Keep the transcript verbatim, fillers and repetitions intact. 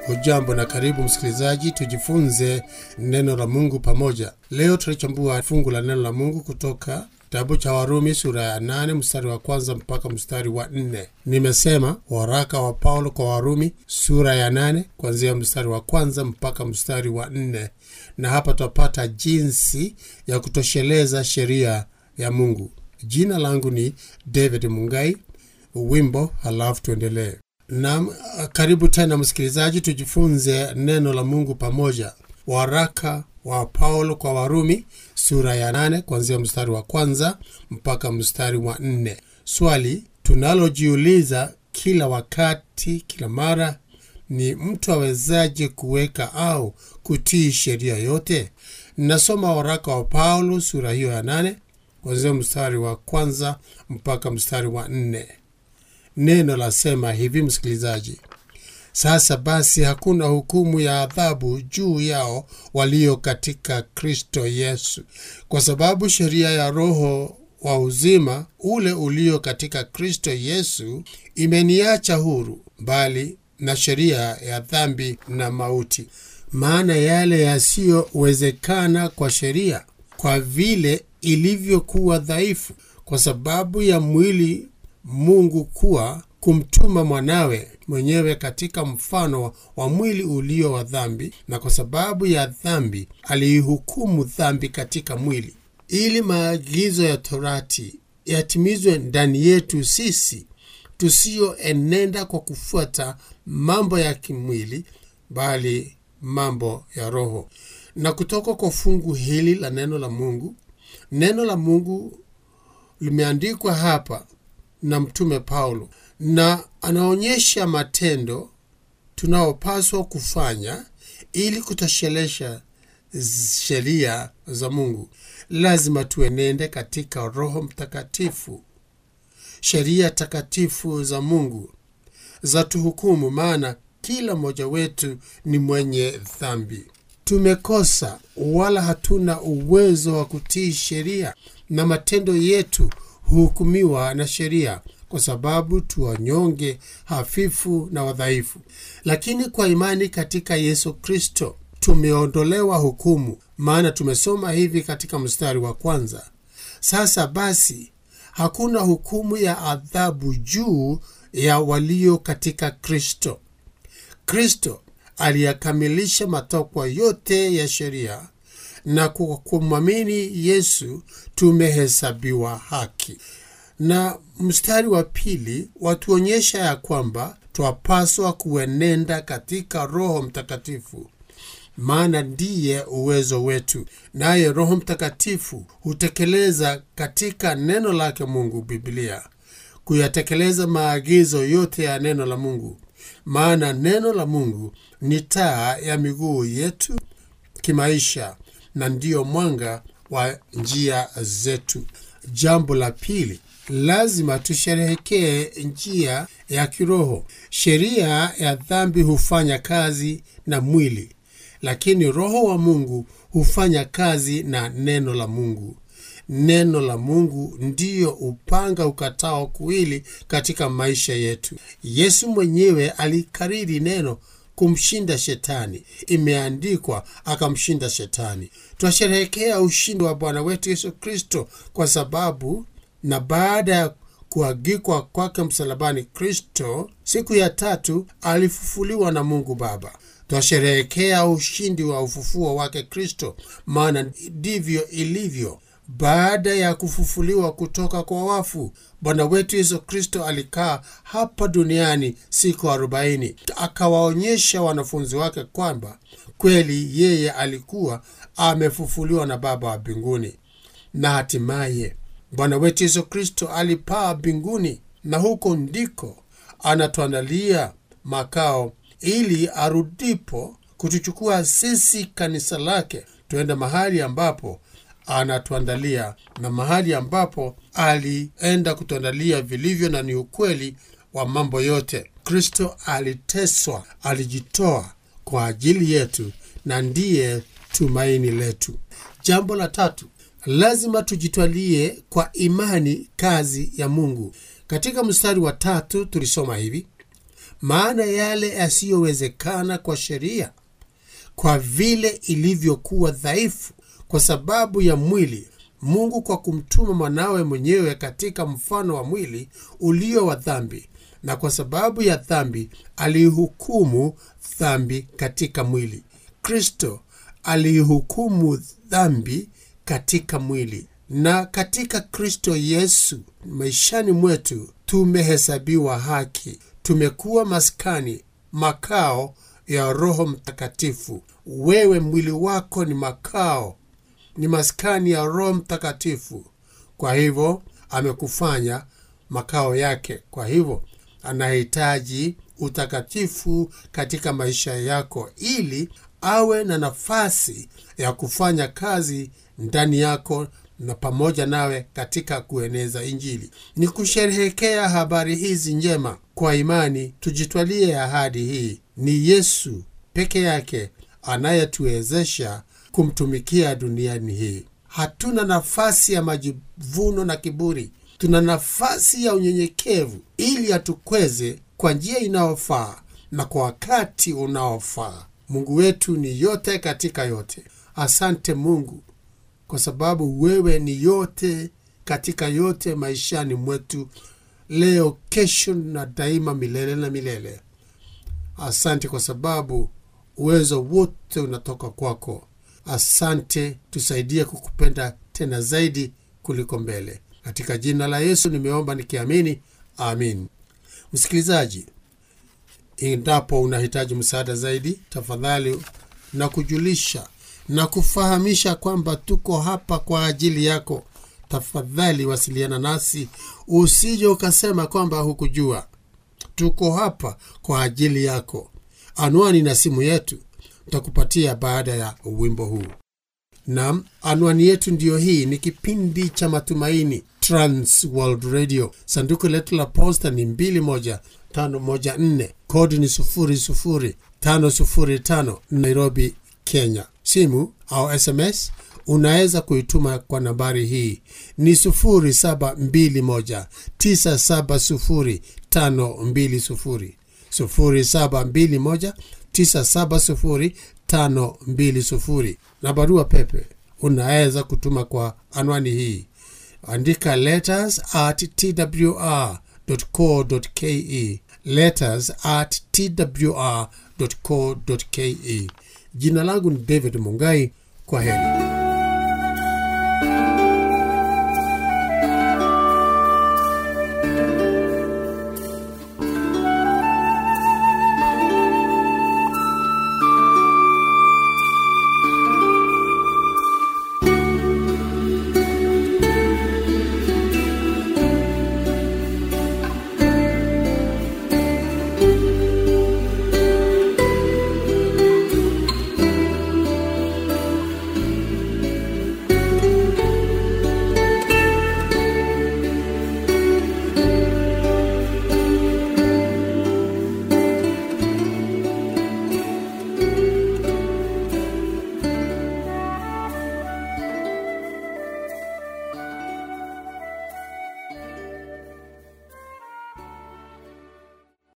Hujambo na karibu msikilizaji, tujifunze neno la Mungu pamoja. Leo tunachambua fungu la neno la Mungu kutoka kitabu cha Warumi sura ya nane mstari wa kwanza mpaka mstari wa nne. Nimesema waraka wa Paulo kwa Warumi sura ya nane kuanzia mstari wa kwanza mpaka mstari wa nne. Na hapa tupata jinsi ya kutosheleza sheria ya Mungu. Jina langu ni David Mungai. Wimbo halafu tuendelee. Na karibu tena msikilizaji, tujifunze neno la Mungu pamoja. Waraka wa Paulo kwa Warumi sura ya nane kuanzia mstari wa kwanza mpaka mstari wa nne. Swali tunalojiuliza kila wakati, kila mara, ni mtu awezaje kuweka au kutii sheria yote? Nasoma waraka wa Paulo sura hiyo ya nane kuanzia mstari wa kwanza mpaka mstari wa nne. Neno lasema hivi msikilizaji: Sasa basi hakuna hukumu ya adhabu juu yao walio katika Kristo Yesu, kwa sababu sheria ya Roho wa uzima ule ulio katika Kristo Yesu imeniacha huru, bali na sheria ya dhambi na mauti. Maana yale yasiyowezekana kwa sheria, kwa vile ilivyokuwa dhaifu kwa sababu ya mwili, Mungu kuwa kumtuma mwanawe mwenyewe katika mfano wa mwili ulio wa dhambi, na kwa sababu ya dhambi alihukumu dhambi katika mwili, ili maagizo ya Torati yatimizwe ndani yetu sisi tusioenenda kwa kufuata mambo ya kimwili, bali mambo ya Roho. Na kutoka kwa fungu hili la neno la Mungu, neno la Mungu limeandikwa hapa na mtume Paulo, na anaonyesha matendo tunaopaswa kufanya ili kutoshelesha sheria za Mungu. Lazima tuenende katika Roho Mtakatifu. Sheria takatifu za Mungu za tuhukumu, maana kila mmoja wetu ni mwenye dhambi. Tumekosa wala hatuna uwezo wa kutii sheria, na matendo yetu hukumiwa na sheria kwa sababu tu wanyonge, hafifu na wadhaifu. Lakini kwa imani katika Yesu Kristo tumeondolewa hukumu, maana tumesoma hivi katika mstari wa kwanza: Sasa basi hakuna hukumu ya adhabu juu ya walio katika Kristo. Kristo aliyakamilisha matakwa yote ya sheria, na kwa kumwamini Yesu tumehesabiwa haki. Na mstari wa pili watuonyesha ya kwamba twapaswa kuenenda katika Roho Mtakatifu, maana ndiye uwezo wetu. Naye Roho Mtakatifu hutekeleza katika neno lake Mungu, Biblia, kuyatekeleza maagizo yote ya neno la Mungu. Maana neno la Mungu ni taa ya miguu yetu kimaisha, na ndiyo mwanga wa njia zetu. Jambo la pili, lazima tusherehekee njia ya kiroho. Sheria ya dhambi hufanya kazi na mwili, lakini Roho wa Mungu hufanya kazi na neno la Mungu. Neno la Mungu ndiyo upanga ukatao kuwili katika maisha yetu. Yesu mwenyewe alikariri neno kumshinda shetani. Imeandikwa, akamshinda shetani. Twasherehekea ushindi wa Bwana wetu Yesu Kristo kwa sababu na baada ya kuagikwa kwake msalabani, Kristo siku ya tatu alifufuliwa na Mungu Baba. Twasherehekea ushindi wa ufufuo wake Kristo, maana ndivyo ilivyo. Baada ya kufufuliwa kutoka kwa wafu, Bwana wetu Yesu Kristo alikaa hapa duniani siku arobaini. Akawaonyesha wanafunzi wake kwamba kweli yeye alikuwa amefufuliwa na Baba wa mbinguni. Na hatimaye Bwana wetu Yesu Kristo alipaa mbinguni, na huko ndiko anatuandalia makao ili arudipo kutuchukua sisi kanisa lake tuende mahali ambapo anatuandalia, na mahali ambapo alienda kutuandalia vilivyo na ni ukweli wa mambo yote. Kristo aliteswa, alijitoa kwa ajili yetu, na ndiye tumaini letu. Jambo la tatu, lazima tujitwalie kwa imani kazi ya Mungu. Katika mstari wa tatu tulisoma hivi: Maana yale yasiyowezekana kwa sheria, kwa vile ilivyokuwa dhaifu kwa sababu ya mwili, Mungu kwa kumtuma mwanawe mwenyewe katika mfano wa mwili ulio wa dhambi, na kwa sababu ya dhambi alihukumu dhambi katika mwili. Kristo alihukumu dhambi katika mwili, na katika Kristo Yesu maishani mwetu tumehesabiwa haki. Tumekuwa maskani, makao ya Roho Mtakatifu. Wewe mwili wako ni makao, ni maskani ya Roho Mtakatifu. Kwa hivyo amekufanya makao yake. Kwa hivyo anahitaji utakatifu katika maisha yako ili awe na nafasi ya kufanya kazi ndani yako na pamoja nawe katika kueneza Injili. Ni kusherehekea habari hizi njema kwa imani. Tujitwalie ahadi hii. Ni Yesu peke yake anayetuwezesha kumtumikia duniani hii. Hatuna nafasi ya majivuno na kiburi. Tuna nafasi ya unyenyekevu ili atukweze kwa njia inayofaa na kwa wakati unaofaa. Mungu wetu ni yote katika yote. Asante Mungu kwa sababu wewe ni yote katika yote maishani mwetu, leo, kesho na daima, milele na milele. Asante kwa sababu uwezo wote unatoka kwako. Asante, tusaidie kukupenda tena zaidi kuliko mbele. Katika jina la Yesu nimeomba nikiamini, amin. Msikilizaji, endapo unahitaji msaada zaidi, tafadhali na kujulisha na kufahamisha kwamba tuko hapa kwa ajili yako. Tafadhali wasiliana nasi, usije ukasema kwamba hukujua. Tuko hapa kwa ajili yako. Anwani na simu yetu tutakupatia baada ya wimbo huu. Naam, anwani yetu ndiyo hii. Ni kipindi cha Matumaini, Trans World Radio. Sanduku letu la posta ni mbili moja tano moja nne, kodi ni sufuri sufuri tano sufuri tano, Nairobi, Kenya. Simu au S M S unaweza kuituma kwa nambari hii ni sufuri saba mbili moja tisa saba sufuri tano mbili sufuri, sufuri saba mbili moja tisa saba sufuri tano mbili sufuri. Na barua pepe unaweza kutuma kwa anwani hii. Andika letters at t w r dot co dot k e, letters at t w r dot co dot k e. Jina langu ni David Mungai. Kwa heri.